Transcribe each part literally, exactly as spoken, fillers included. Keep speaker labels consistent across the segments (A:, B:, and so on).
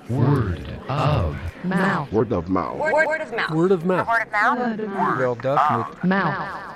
A: Word of
B: mouth.
C: Word of mouth.
D: Word, word of mouth.
E: Word of mouth.
D: Word of mouth.
E: Word of
B: Mouth.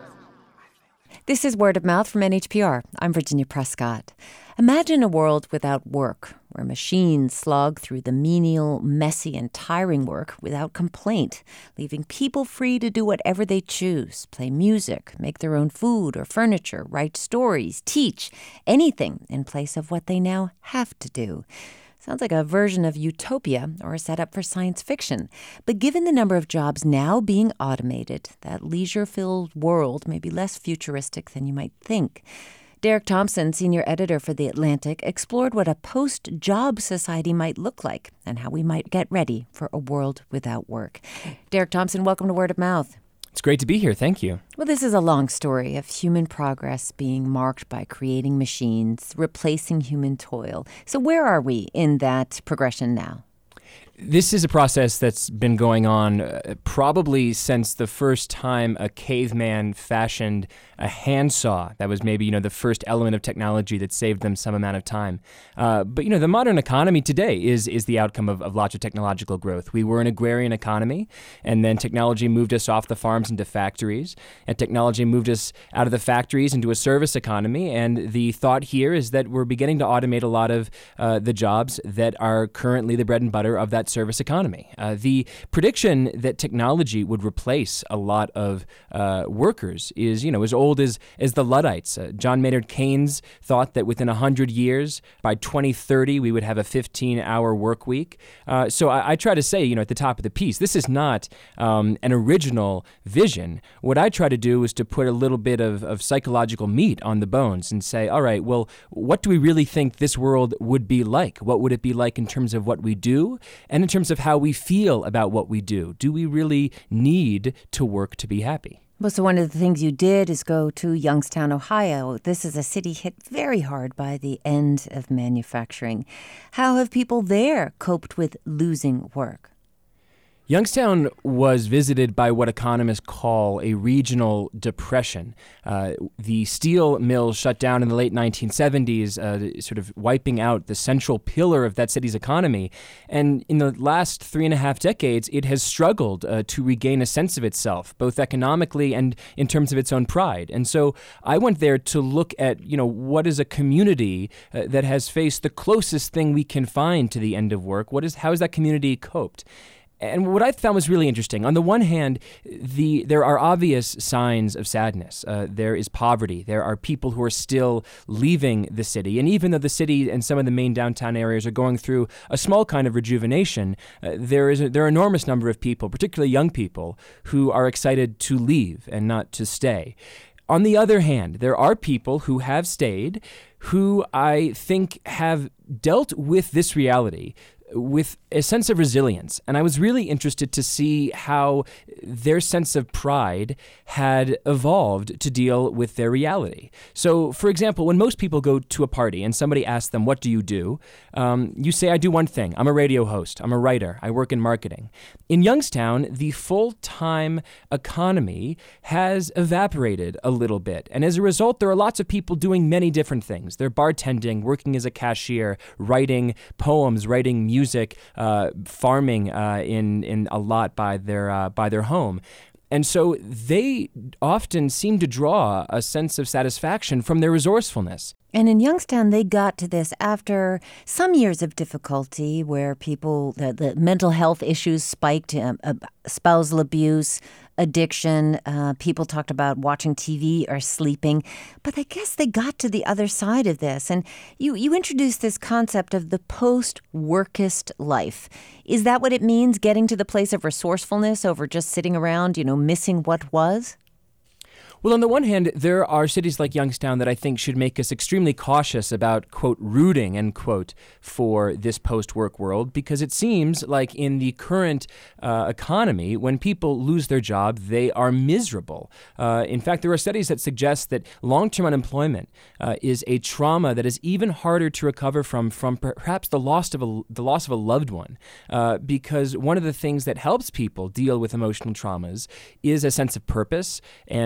F: This is Word of Mouth from N H P R. I'm Virginia Prescott. Imagine a world without work, where machines slog through the menial, messy, and tiring work without complaint, leaving people free to do whatever they choose, play music, make their own food or furniture, write stories, teach, anything in place of what they now have to do. Sounds like a version of utopia or a setup for science fiction. But given the number of jobs now being automated, that leisure-filled world may be less futuristic than you might think. Derek Thompson, senior editor for The Atlantic, explored what a post-job society might look like and how we might get ready for a world without work. Derek Thompson, welcome to Word of Mouth.
G: It's great to be here. Thank you.
F: Well, this is a long story of human progress being marked by creating machines, replacing human toil. So where are we in that progression now?
G: This is a process that's been going on uh, probably since the first time a caveman fashioned a handsaw. That was maybe, you know, the first element of technology that saved them some amount of time. Uh, but, you know, the modern economy today is is the outcome of, of lots of technological growth. We were an agrarian economy, and then technology moved us off the farms into factories, and technology moved us out of the factories into a service economy. And the thought here is that we're beginning to automate a lot of uh, the jobs that are currently the bread and butter of that service economy. Uh, the prediction that technology would replace a lot of uh, workers is, you know, as old as, as the Luddites. Uh, John Maynard Keynes thought that within one hundred years, by twenty thirty, we would have a fifteen-hour work week. Uh, so I, I try to say, you know, at the top of the piece, this is not um, an original vision. What I try to do is to put a little bit of, of psychological meat on the bones and say, all right, well, what do we really think this world would be like? What would it be like in terms of what we do and in terms of how we feel about what we do? Do we really need to work to be happy?
F: Well, so one of the things you did is go to Youngstown, Ohio. This is a city hit very hard by the end of manufacturing. How have people there coped with losing work?
G: Youngstown was visited by what economists call a regional depression. Uh, the steel mills shut down in the late nineteen seventies, uh, sort of wiping out the central pillar of that city's economy. And in the last three and a half decades, it has struggled uh, to regain a sense of itself, both economically and in terms of its own pride. And so I went there to look at, you know, what is a community uh, that has faced the closest thing we can find to the end of work. What is, how has that community coped? And what I found was really interesting. On the one hand, the there are obvious signs of sadness. Uh, there is poverty. There are people who are still leaving the city. And even though the city and some of the main downtown areas are going through a small kind of rejuvenation, uh, there is a, there are an enormous number of people, particularly young people, who are excited to leave and not to stay. On the other hand, there are people who have stayed who I think have dealt with this reality with a sense of resilience. And I was really interested to see how their sense of pride had evolved to deal with their reality. So, for example, when most people go to a party and somebody asks them, what do you do? Um, you say, I do one thing. I'm a radio host. I'm a writer. I work in marketing. In Youngstown, the full-time economy has evaporated a little bit. And as a result, there are lots of people doing many different things. They're bartending, working as a cashier, writing poems, writing music, music, uh, farming uh, in in a lot by their uh, by their home. And so they often seem to draw a sense of satisfaction from their resourcefulness.
F: And in Youngstown, they got to this after some years of difficulty where people, the, the mental health issues spiked, um, uh, spousal abuse, addiction. Uh, people talked about watching T V or sleeping. But I guess they got to the other side of this. And you, you introduced this concept of the post-workist life. Is that what it means, getting to the place of resourcefulness over just sitting around, you know, missing what was?
G: Well, on the one hand, there are cities like Youngstown that I think should make us extremely cautious about, quote, rooting, end quote, for this post-work world, because it seems like in the current uh, economy, when people lose their job, they are miserable. Uh, in fact, there are studies that suggest that long-term unemployment uh, is a trauma that is even harder to recover from, from perhaps the loss of a, the loss of a loved one, uh, because one of the things that helps people deal with emotional traumas is a sense of purpose and a sense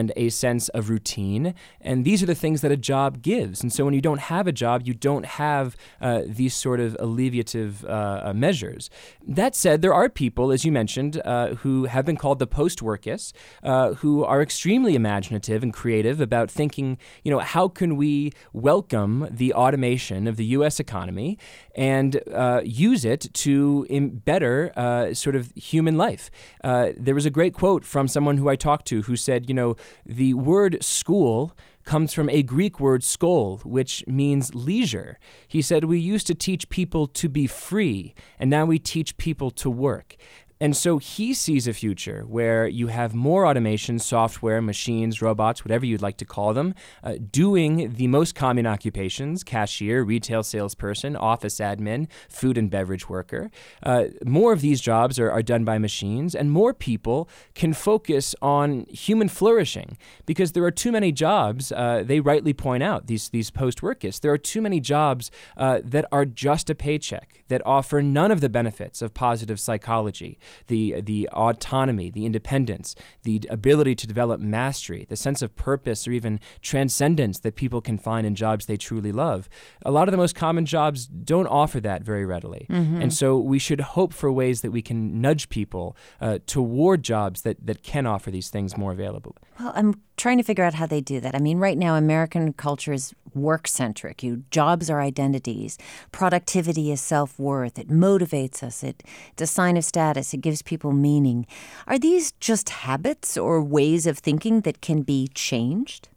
G: sense of routine. And these are the things that a job gives. And so when you don't have a job, you don't have uh, these sort of alleviative uh, measures. That said, there are people, as you mentioned, uh, who have been called the post-workists, uh, who are extremely imaginative and creative about thinking, you know, how can we welcome the automation of the U S economy and uh, use it to im- better uh, sort of human life. Uh, there was a great quote from someone who I talked to who said, you know, the word school comes from a Greek word skol, which means leisure. He said, we used to teach people to be free, and now we teach people to work. And so he sees a future where you have more automation, software, machines, robots, whatever you'd like to call them, uh, doing the most common occupations: cashier, retail salesperson, office admin, food and beverage worker. Uh, more of these jobs are, are done by machines, and more people can focus on human flourishing because there are too many jobs, uh, they rightly point out, these, these post-workists, there are too many jobs uh, that are just a paycheck, that offer none of the benefits of positive psychology. The the autonomy, the independence, the ability to develop mastery, the sense of purpose or even transcendence that people can find in jobs they truly love. A lot of the most common jobs don't offer that very readily. Mm-hmm. And so we should hope for ways that we can nudge people uh, toward jobs that, that can offer these things more available.
F: Well, I'm trying to figure out how they do that. I mean, right now, American culture is work-centric. You, jobs are identities. Productivity is self-worth. It motivates us. It, it's a sign of status. It gives people meaning. Are these just habits or ways of thinking that can be changed?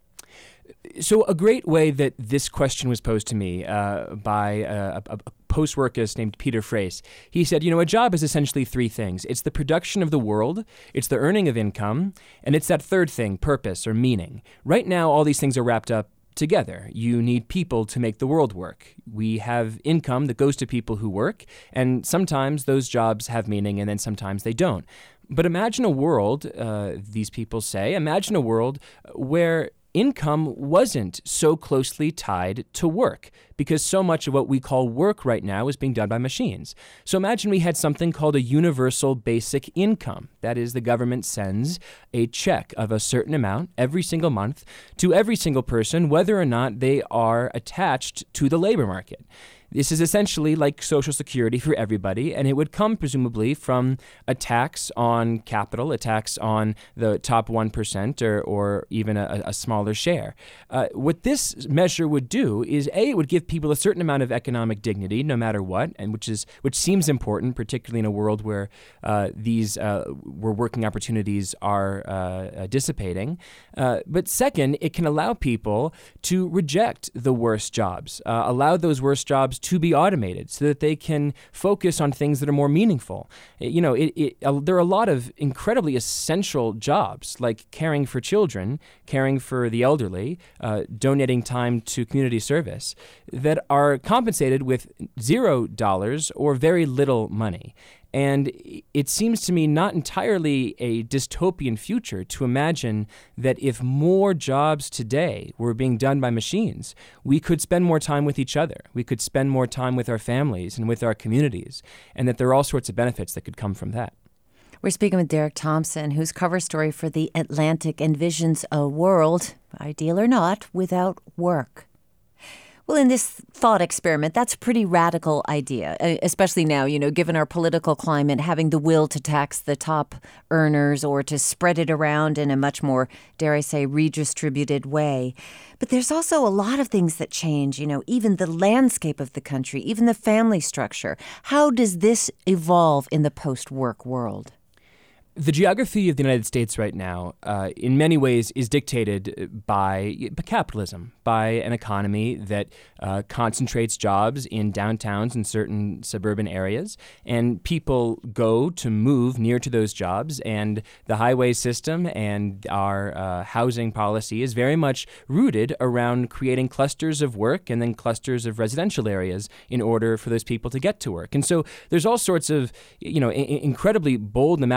G: So a great way that this question was posed to me uh, by a, a, a post-workist named Peter Frace. He said, you know, a job is essentially three things. It's the production of the world, it's the earning of income, and it's that third thing, purpose or meaning. Right now, all these things are wrapped up together. You need people to make the world work. We have income that goes to people who work, and sometimes those jobs have meaning and then sometimes they don't. But imagine a world, uh, these people say, imagine a world where income wasn't so closely tied to work, because so much of what we call work right now is being done by machines. So imagine we had something called a universal basic income. That is, the government sends a check of a certain amount every single month to every single person, whether or not they are attached to the labor market. This is essentially like Social Security for everybody, and it would come presumably from a tax on capital, a tax on the top one percent or, or even a, a smaller share. Uh, what this measure would do is, A, it would give people a certain amount of economic dignity no matter what, and which is which seems important, particularly in a world where uh, these uh, where working opportunities are uh, dissipating. Uh, but second, it can allow people to reject the worst jobs, uh, allow those worst jobs to be automated so that they can focus on things that are more meaningful. You know, it, it, uh, there are a lot of incredibly essential jobs like caring for children, caring for the elderly, uh, donating time to community service that are compensated with zero dollars or very little money. And it seems to me not entirely a dystopian future to imagine that if more jobs today were being done by machines, we could spend more time with each other. We could spend more time with our families and with our communities, and that there are all sorts of benefits that could come from that.
F: We're speaking with Derek Thompson, whose cover story for The Atlantic envisions a world, ideal or not, without work. Well, in this thought experiment, that's a pretty radical idea, especially now, you know, given our political climate, having the will to tax the top earners or to spread it around in a much more, dare I say, redistributed way. But there's also a lot of things that change, you know, even the landscape of the country, even the family structure. How does this evolve in the post-work world?
G: The geography of the United States right now, uh, in many ways, is dictated by, by capitalism, by an economy that uh, concentrates jobs in downtowns and certain suburban areas, and people go to move near to those jobs, and the highway system and our uh, housing policy is very much rooted around creating clusters of work and then clusters of residential areas in order for those people to get to work. And so there's all sorts of, you know, I- incredibly bold and imaginative ways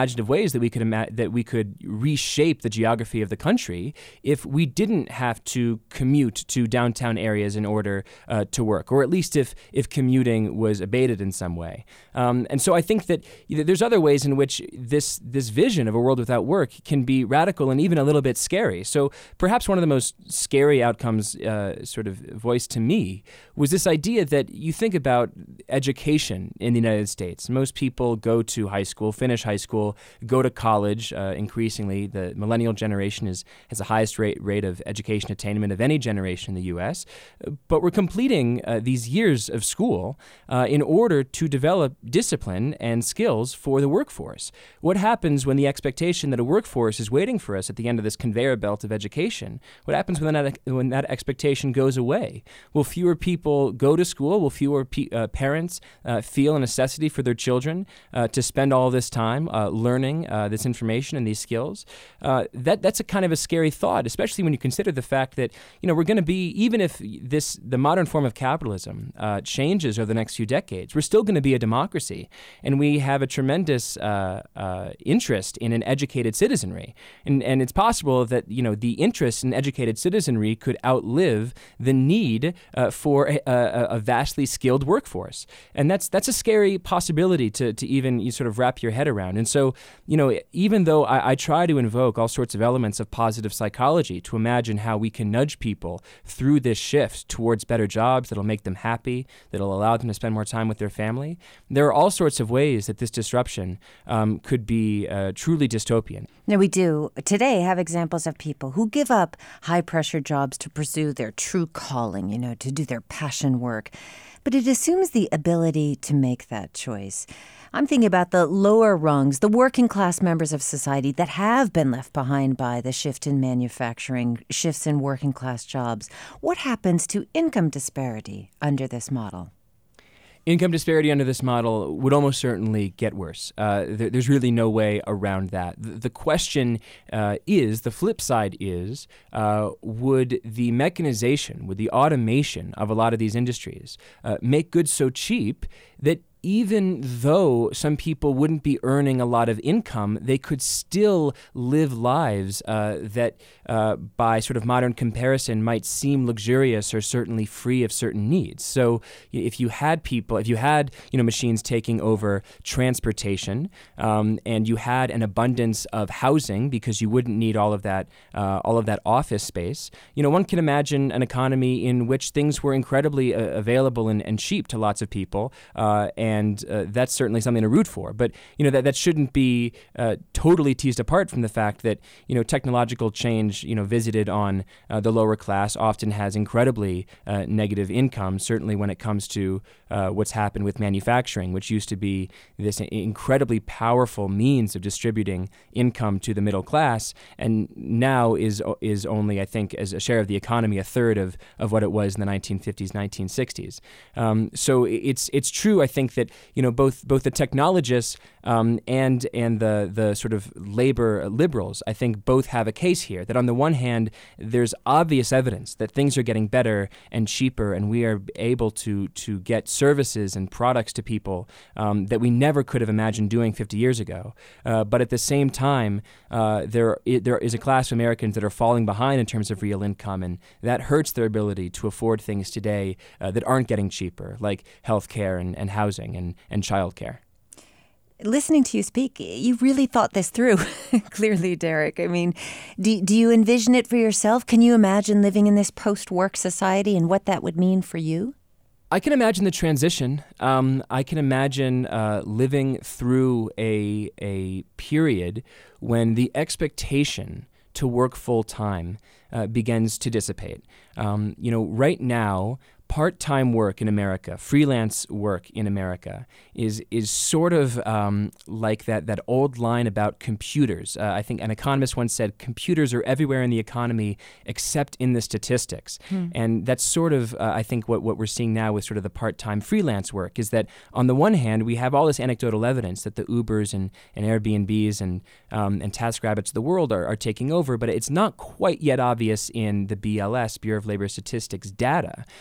G: ways that we could ima- that we could reshape the geography of the country if we didn't have to commute to downtown areas in order uh, to work, or at least if if commuting was abated in some way. Um, and so I think that you know, there's other ways in which this this vision of a world without work can be radical and even a little bit scary. So perhaps one of the most scary outcomes, uh, sort of voiced to me, was this idea that you think about education in the United States. Most people go to high school, finish high school, go to college. Uh, increasingly, the millennial generation is has the highest rate rate of education attainment of any generation in the U S. But we're completing uh, these years of school uh, in order to develop discipline and skills for the workforce. What happens when the expectation that a workforce is waiting for us at the end of this conveyor belt of education? What happens when that when that expectation goes away? Will fewer people go to school? Will fewer pe- uh, parents uh, feel a necessity for their children uh, to spend all this time uh, learning uh, this information and these skills? Uh, that that's a kind of a scary thought, especially when you consider the fact that you know we're going to be, even if this the modern form of capitalism uh, changes over the next few decades, we're still going to be a democracy, and we have a tremendous uh, uh, interest in an educated citizenry, and and it's possible that you know the interest in educated citizenry could outlive the need uh, for a, a, a vastly skilled workforce, and that's that's a scary possibility to to even you sort of wrap your head around. And so you know even though I, I try to invoke all sorts of elements of positive psychology to imagine how we can nudge people through this shift towards better jobs that'll make them happy, that'll allow them to spend more time with their family, there are all sorts of ways that this disruption um, could be uh, truly dystopian.
F: Now, we do today have examples of people who give up high-pressure jobs to pursue their true calling, you know, to do their passion work. But it assumes the ability to make that choice. I'm thinking about the lower rungs, the working class members of society that have been left behind by the shift in manufacturing, shifts in working class jobs. What happens to income disparity under this model?
G: Income disparity under this model would almost certainly get worse. Uh, there, there's really no way around that. The, the question uh, is, the flip side is, uh, would the mechanization, would the automation of a lot of these industries uh, make goods so cheap that even though some people wouldn't be earning a lot of income, they could still live lives uh, that, uh, by sort of modern comparison, might seem luxurious or certainly free of certain needs. So, if you had people, if you had you know machines taking over transportation, um, and you had an abundance of housing because you wouldn't need all of that, uh, all of that office space, you know, one can imagine an economy in which things were incredibly uh, available and, and cheap to lots of people, uh, and And uh, that's certainly something to root for. But you know that, that shouldn't be uh, totally teased apart from the fact that you know technological change you know visited on uh, the lower class often has incredibly uh, negative income. Certainly when it comes to uh, what's happened with manufacturing, which used to be this incredibly powerful means of distributing income to the middle class, and now is is only, I think, as a share of the economy, a third of of what it was in the nineteen fifties, nineteen sixties. Um, so it's it's true, I think, that you know both both the technologists um, and and the the sort of labor liberals, I think, both have a case here. That on the one hand, there's obvious evidence that things are getting better and cheaper, and we are able to to get services and products to people um, that we never could have imagined doing fifty years ago. Uh, but at the same time, uh, there there is a class of Americans that are falling behind in terms of real income, and that hurts their ability to afford things today uh, that aren't getting cheaper, like healthcare and, and housing and, and childcare.
F: Listening to you speak, you really thought this through, clearly, Derek. I mean, do, do you envision it for yourself? Can you imagine living in this post-work society and what that would mean for you?
G: I can imagine the transition. Um, I can imagine uh, living through a a period when the expectation to work full-time uh, begins to dissipate. Um, you know, right now, part-time work in America, freelance work in America, is is sort of um, like that that old line about computers. Uh, I think an economist once said, computers are everywhere in the economy except in the statistics. Hmm. And that's sort of, uh, I think, what, what we're seeing now with sort of the part-time freelance work, is that on the one hand, we have all this anecdotal evidence that the Ubers and, and Airbnbs and um, and TaskRabbits of the world are, are taking over, but it's not quite yet obvious in the B L S, Bureau of Labor Statistics, data. Uh,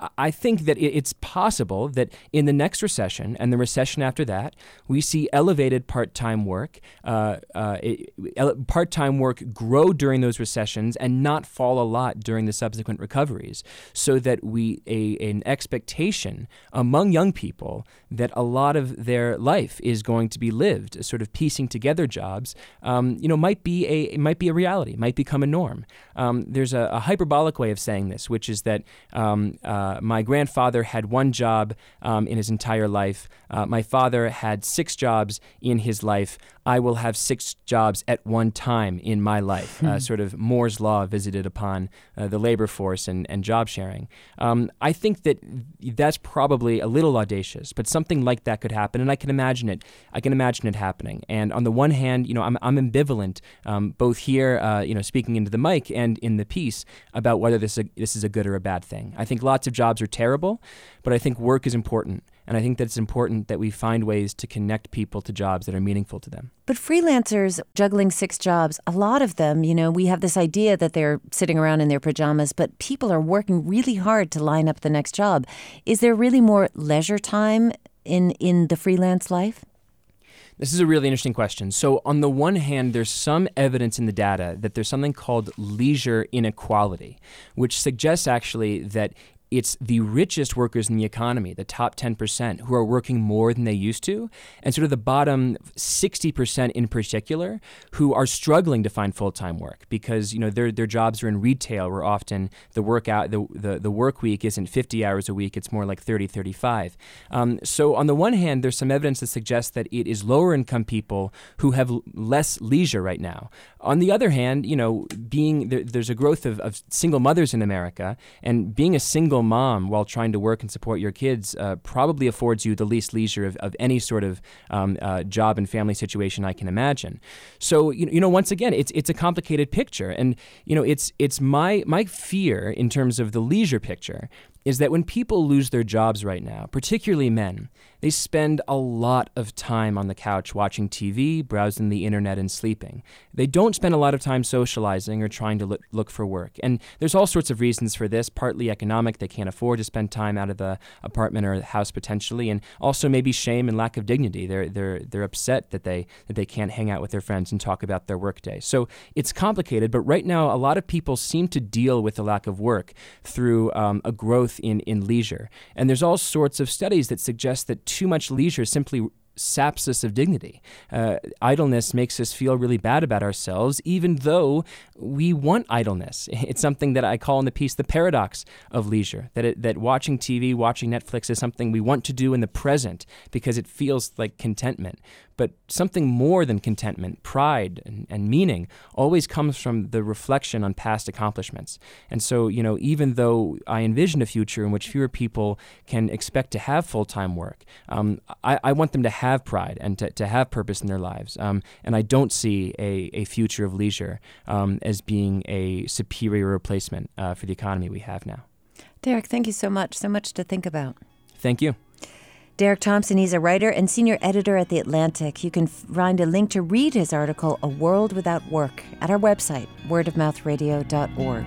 G: I think that it's possible that in the next recession and the recession after that, we see elevated part-time work, uh, uh, it, part-time work grow during those recessions and not fall a lot during the subsequent recoveries, so that we a an expectation among young people that a lot of their life is going to be lived, sort of piecing together jobs, um, you know, might be a it might be a reality, might become a norm. Um, there's a, a hyperbolic way of saying this, which is that um, uh, my grandfather had one job um, in his entire life. Uh, my father had six jobs in his life. I will have six jobs at one time in my life, uh, sort of Moore's Law visited upon uh, the labor force and, and job sharing. Um, I think that that's probably a little audacious, but something like that could happen, and I can imagine it. I can imagine it happening. And on the one hand, you know, I'm, I'm ambivalent, um, both here, uh, you know, speaking into the mic and in the piece about whether this is a, this is a good or a bad thing. I think lots of jobs are terrible, but I think work is important. And I think that it's important that we find ways to connect people to jobs that are meaningful to them.
F: But freelancers juggling six jobs, a lot of them, you know, we have this idea that they're sitting around in their pajamas, but people are working really hard to line up the next job. Is there really more leisure time in, in the freelance life?
G: This is a really interesting question. So on the one hand, there's some evidence in the data that there's something called leisure inequality, which suggests actually that it's the richest workers in the economy, the top ten percent, who are working more than they used to, and sort of the bottom sixty percent in particular, who are struggling to find full-time work because, you know, their their jobs are in retail, where often the work out the, the, the work week isn't fifty hours a week, it's more like thirty, thirty-five. Um, so on the one hand, there's some evidence that suggests that it is lower-income people who have l- less leisure right now. On the other hand, you know, being there, there's a growth of, of single mothers in America, and being a single mom while trying to work and support your kids uh, probably affords you the least leisure of, of any sort of um, uh, job and family situation I can imagine. So you, you know, once again, it's it's a complicated picture, and you know, it's it's my my fear in terms of the leisure picture is that when people lose their jobs right now, particularly men, they spend a lot of time on the couch watching T V, browsing the internet, and sleeping. They don't spend a lot of time socializing or trying to look, look for work. And there's all sorts of reasons for this, partly economic. They can't afford to spend time out of the apartment or the house potentially, and also maybe shame and lack of dignity. They're they're they're upset that they that they can't hang out with their friends and talk about their workday. So it's complicated, but right now a lot of people seem to deal with the lack of work through um, a growth in, in leisure. And there's all sorts of studies that suggest that too much leisure simply saps us of dignity. Uh, idleness makes us feel really bad about ourselves, even though we want idleness. It's something that I call in the piece the paradox of leisure, that it, that watching T V, watching Netflix is something we want to do in the present because it feels like contentment. But something more than contentment, pride and, and meaning, always comes from the reflection on past accomplishments. And so, you know, even though I envision a future in which fewer people can expect to have full-time work, um, I, I want them to have pride and to, to have purpose in their lives. Um, and I don't see a, a future of leisure um, as being a superior replacement uh, for the economy we have now.
F: Derek, thank you so much. So much to think about.
G: Thank you.
F: Derek Thompson, he's a writer and senior editor at The Atlantic. You can find a link to read his article, A World Without Work, at our website, word of mouth radio dot org.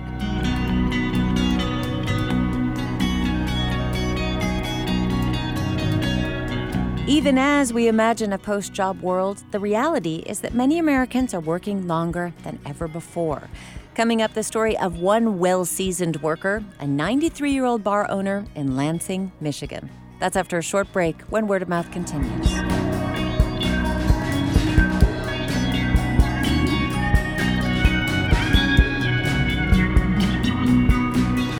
F: Even as we imagine a post-job world, the reality is that many Americans are working longer than ever before. Coming up, the story of one well-seasoned worker, a ninety-three-year-old bar owner in Lansing, Michigan. That's after a short break when Word of Mouth continues.